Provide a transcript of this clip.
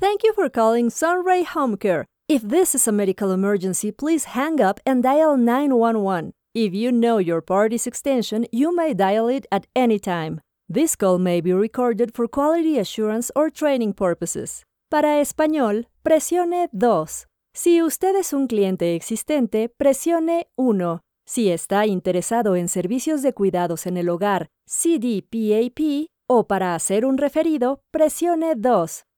Thank you for calling Sunray Home Care. If this is a medical emergency, please hang up and dial 911. If you know your party's extension, you may dial it at any time. This call may be recorded for quality assurance or training purposes. Para español, presione 2. Si usted es un cliente existente, presione 1. Si está interesado en servicios de cuidados en el hogar, CDPAP, o para hacer un referido, presione 2.